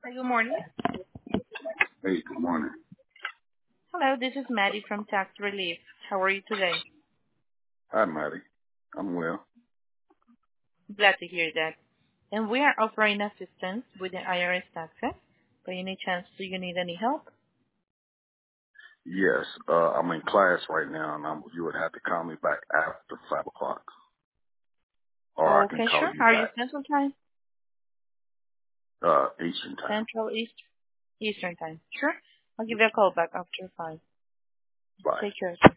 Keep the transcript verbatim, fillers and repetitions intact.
Hi, good morning. Hey, good morning. Hello, this is Maddie from Tax Relief. How are you today? Hi, Maddie. I'm well. Glad to hear that. And we are offering assistance with the I R S taxes. By any chance, do you need any help? Yes, uh, I'm in class right now, and I'm, you would have to call me back after five o'clock, or I can Okay, call sure. you Are you back Central Time? uh, Eastern time. Central, East, Eastern Time. Sure. I'll give you a call back after five. Bye. Take care.